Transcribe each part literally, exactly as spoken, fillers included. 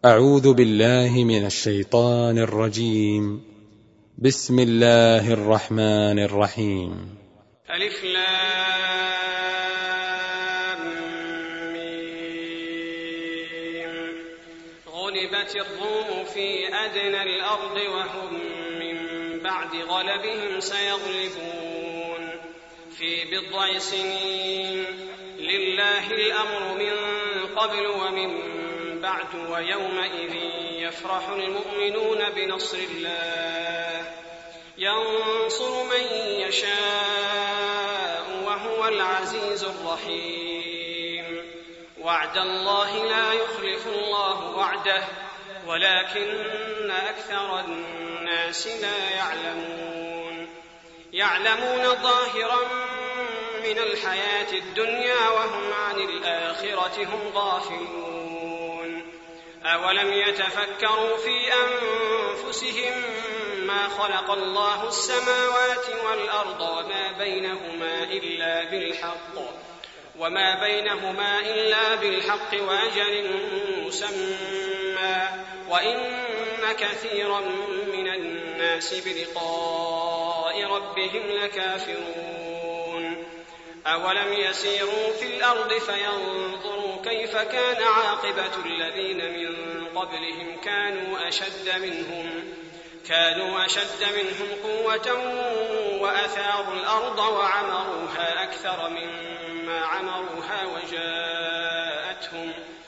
أعوذ بالله من الشيطان الرجيم. بسم الله الرحمن الرحيم. ألف لام ميم. غلبت الروم في أدنى الأرض وهم من بعد غلبهم سيغلبون في بضع سنين. لله الأمر من قبل ومن بعد ويومئذ يفرح المؤمنون بنصر الله ينصر من يشاء وهو العزيز الرحيم. وعد الله لا يخلف الله وعده ولكن أكثر الناس لا يعلمون. يعلمون ظاهرا من الحياة الدنيا وهم عن الآخرة هم غافلون. أولم يتفكروا في أنفسهم ما خلق الله السماوات والأرض وما بينهما إلا بالحق وما بينهما إلا بالحق وأجل مسمى وإن كثيرا من الناس بلقاء ربهم لكافرون. أولم يسيروا في الأرض فينظروا كيف كان عاقبة الذين من قبلهم كانوا أشد منهم كانوا أشد منهم قوة وأثاروا الأرض وعمروها أكثر مما عمروها وجاءتهم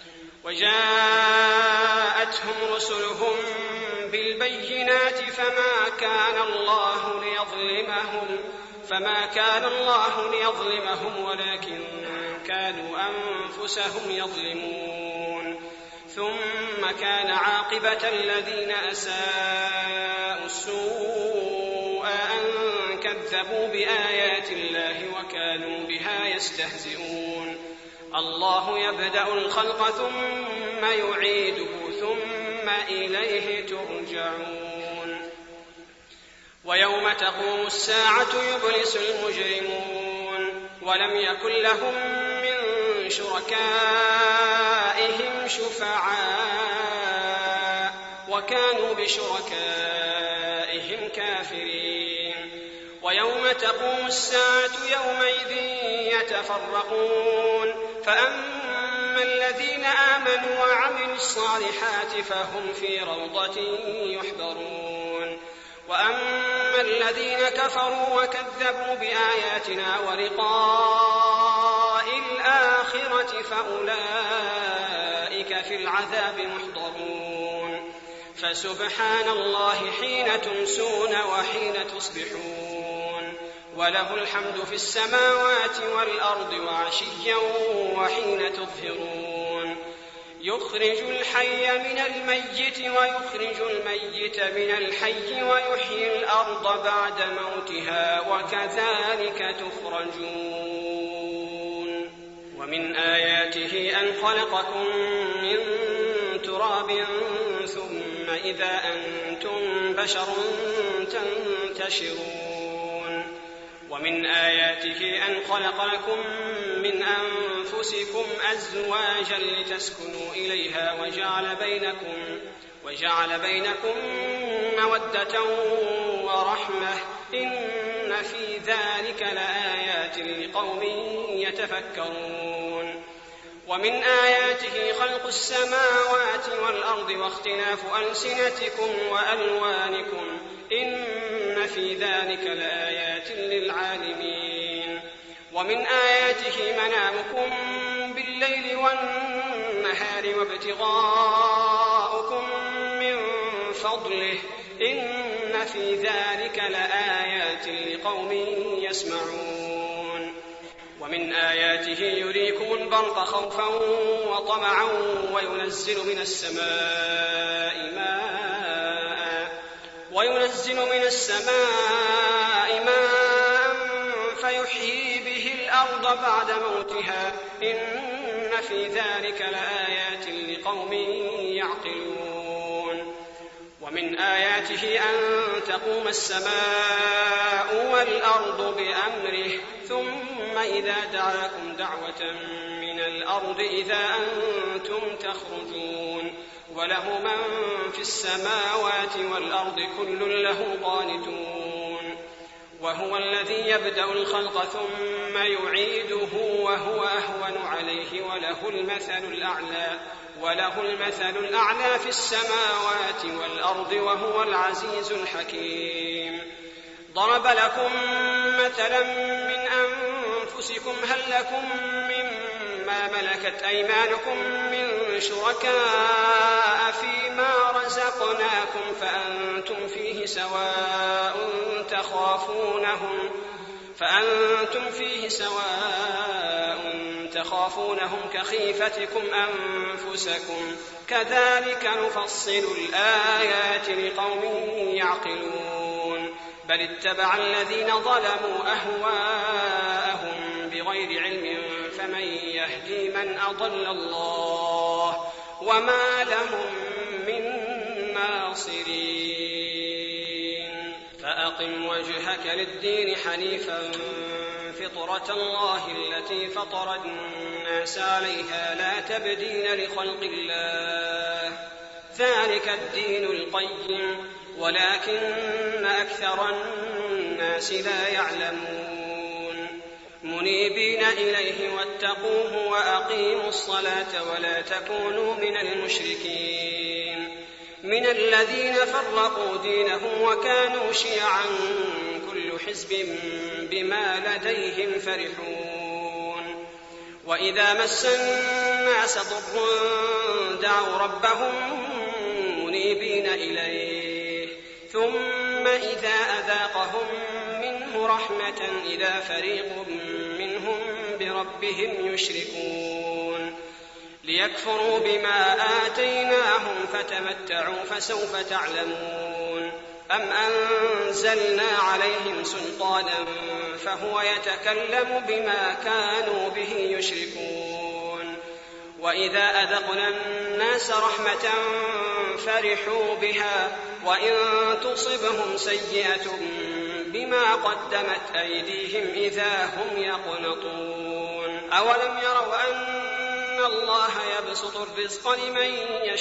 وجاءتهم رسلهم بالبينات فما كان الله ليظلمهم فما كان الله ليظلمهم ولكن كانوا أنفسهم يظلمون. ثم كان عاقبة الذين أساءوا السوء أن كذبوا بآيات الله وكانوا بها يستهزئون. الله يبدأ الخلق ثم يعيده ثم إليه ترجعون. ويوم تقوم الساعة يبلس المجرمون ولم يكن لهم من شركائهم شفعاء وكانوا بشركائهم كافرين. ويوم تقوم الساعة يومئذ يتفرقون فأما الذين آمنوا وعملوا الصالحات فهم في روضة يحبرون وأما الذين كفروا وكذبوا بآياتنا ولقاء الآخرة فأولئك في العذاب محضرون. فسبحان الله حين تمسون وحين تصبحون وله الحمد في السماوات والأرض وعشيا وحين تظهرون. يخرج الحي من الميت ويخرج الميت من الحي ويحيي الأرض بعد موتها وكذلك تخرجون. ومن آياته أن خلقكم من تراب ثم إذا أنتم بشر تنتشرون. ومن آياته أن خلق لكم من أنفسكم أزواجا لتسكنوا إليها وجعل بينكم, وجعل بينكم مودة ورحمة إن في ذلك لآيات لقوم يتفكرون. ومن آياته خلق السماوات والأرض واختلاف ألسنتكم وألوانكم إن في ذلك لآيات للعالمين. ومن آياته منامكم بالليل والنهار وابتغاؤكم من فضله إن في ذلك لآيات لقوم يسمعون. ومن آياته يريكم البرق خوفا وطمعا وينزل من السماء ماء وينزل من السماء ماء فيحيي به الأرض بعد موتها إن في ذلك لآيات لقوم يعقلون. ومن آياته أن تقوم السماء والأرض بأمره ثم إذا دعاكم دعوة من الأرض إذا أنتم تخرجون وله من في السماوات والأرض كل له قانتون وهو الذي يبدأ الخلق ثم يعيده وهو أهون عليه وله المثل الأعلى وله المثل الأعلى في السماوات والأرض وهو العزيز الحكيم. ضرب لكم مثلا من أنفسكم هل لكم مما ملكت أيمانكم من شركاء فيما رزقناكم فأنتم فيه سواء تخافونهم فأنتم فيه سواء تخافونهم كخيفتكم أنفسكم كذلك نفصل الآيات لقوم يعقلون. بل اتبع الذين ظلموا أهواءهم بغير علم فمن يهدي من أضل الله وما لهم من ناصرين. فأقم وجهك للدين حنيفا فطرة الله التي فطر الناس عليها لا تبديل لخلق الله ذلك الدين القيم ولكن أكثر الناس لا يعلمون. منيبين إليه واتقوه وأقيموا الصلاة ولا تكونوا من المشركين من الذين فرقوا دينهم وكانوا شيعا كل حزب بما لديهم فرحون. وإذا مس الناس ضر دعوا ربهم منيبين إليه ثم إذا أذاقهم منه رحمة إذا فريق منهم بربهم يشركون. ليكفروا بما آتيناهم فتمتعوا فسوف تعلمون. أم أنزلنا عليهم سلطانا فهو يتكلم بما كانوا به يشركون. وإذا أذقنا الناس رحمة فرحوا بها وإن تصبهم سيئة بما قدمت أيديهم إذا هم يقنطون. أولم يروا أن الله يبسط الرزق لمن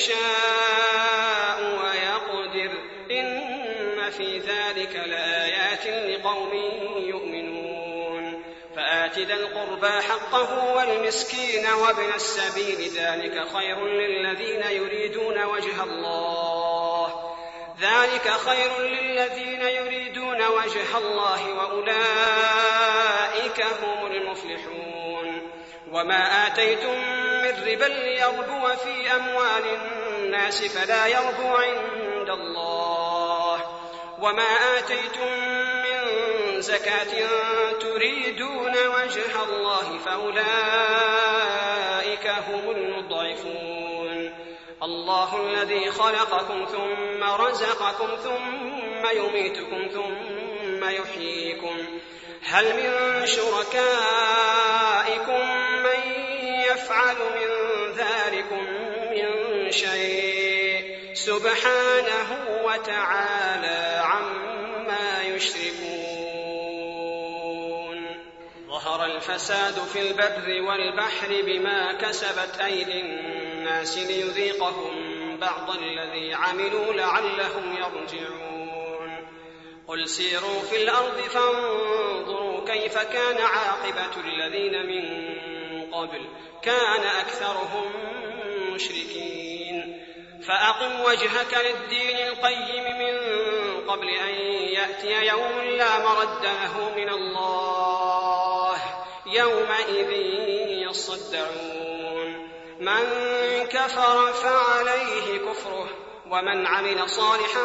يشاء ويقدر إن في ذلك لآيات لقوم يؤمنون. فآت ذا القربى حقه والمسكين وابن السبيل ذلك خير للذين يريدون وجه الله ذلك خير للذين يريدون وجه الله وأولئك هم المفلحون. وما آتيتم من ربا ليربو في أموال الناس فلا يربو عند الله وما آتيتم من زكاة تريدون وجه الله فأولئك هم المضعفون. الله الذي خلقكم ثم رزقكم ثم يميتكم ثم يحييكم هل من شركائكم من يفعل من ذلكم من شيء سبحانه وتعالى عما يشركون. ظهر الفساد في البر والبحر بما كسبت أيدي الناس ليذيقهم بعض الذي عملوا لعلهم يرجعون. قل سيروا في الأرض فانظروا كيف كان عاقبة الذين من قبل كان أكثرهم مشركين. فأقم وجهك للدين القيم من قبل أن يأتي يوم لا مرد له من الله يومئذ يصدعون. من كفر فعليه كفره ومن عمل صالحا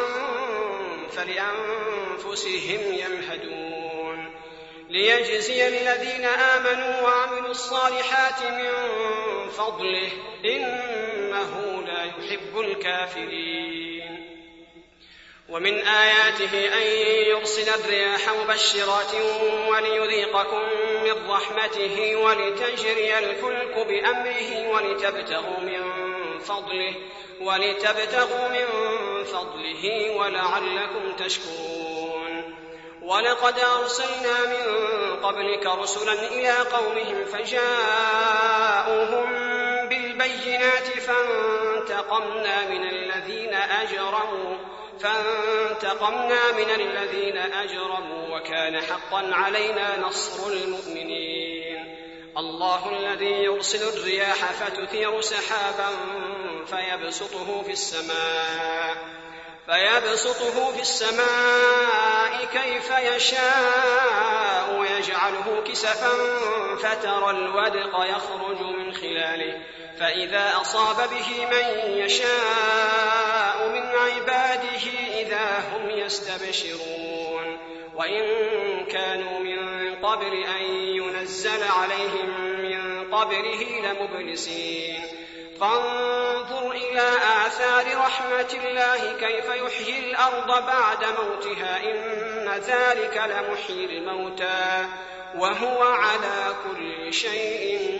فلأنفسهم يمهدون. ليجزي الذين آمنوا وعملوا الصالحات من فضله إنه لا يحب الكافرين. ومن آياته أن يرسل الرياح مبشرات وليذيقكم من رحمته ولتجري الفلك بأمره ولتبتغوا من فضله ولتبتغوا من فضله ولعلكم تشكرون. ولقد أرسلنا من قبلك رسلا إلى قومهم فجاءوهم بالبينات بالبينات فانتقمنا من الذين أجرموا فانتقمنا من الذين أجرموا وكان حقا علينا نصر المؤمنين. الله الذي يرسل الرياح فتثير سحابا فيبسطه في السماء فيبسطه في السماء كيف يشاء ويجعله كسفا فترى الودق يخرج من خلاله فإذا أصاب به من يشاء من عباده إذا هم يستبشرون. وإن كانوا من قبل أن ينزل عليهم من قبله لمبلسين. فانظر إلى آثار رحمة الله كيف يحيي الأرض بعد موتها إن ذلك لمحيي الموتى وهو على كل شيء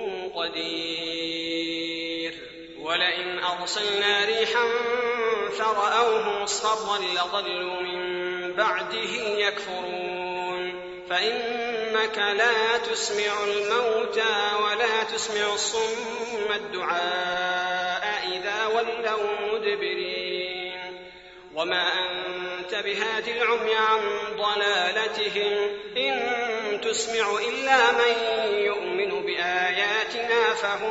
قدير. ولئن أرسلنا ريحا فرأوه مصفرا لظلوا من بعده يكفرون. فإنك لا تسمع الموتى ولا تسمع الصم الدعاء إذا ولوا مدبرين. وما أنت بهاد العمي عن ضلالتهم إن تسمع إلا من يؤمن بآياتنا فهم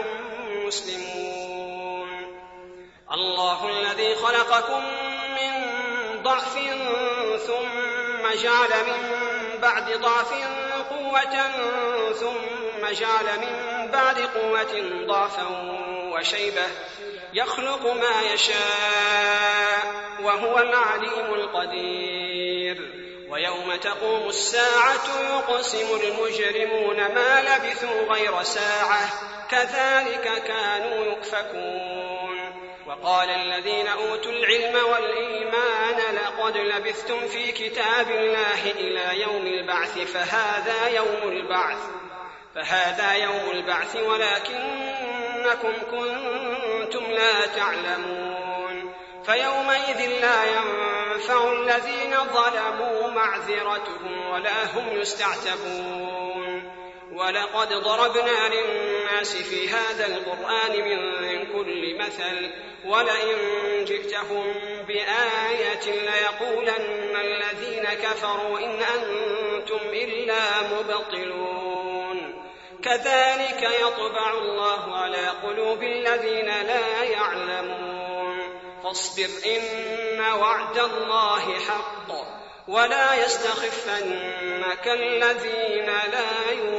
مسلمون. الله الذي خلقكم من ضعف ثم جعل من بعد ضعف قوة ثم جعل من بعد قوة ضعفا وشيبة يخلق ما يشاء وهو العليم القدير. ويوم تقوم الساعة يقسم المجرمون ما لبثوا غير ساعة كذلك كانوا يؤفكون. وقال الذين أوتوا العلم والإيمان لقد لبثتم في كتاب الله إلى يوم البعث فهذا يوم البعث فهذا يوم البعث ولكنكم كنتم لا تعلمون. فيومئذ لا ينفع الذين ظلموا معذرتهم ولا هم يستعتبون. ولقد ضربنا للناس في هذا القرآن من كل مثل ولئن جئتهم بآية ليقولن الذين كفروا إن أنتم إلا مبطلون. كذلك يطبع الله على قلوب الذين لا يعلمون. فاصبر إن وعد الله حق ولا يستخفنك الذين لا يؤمنون.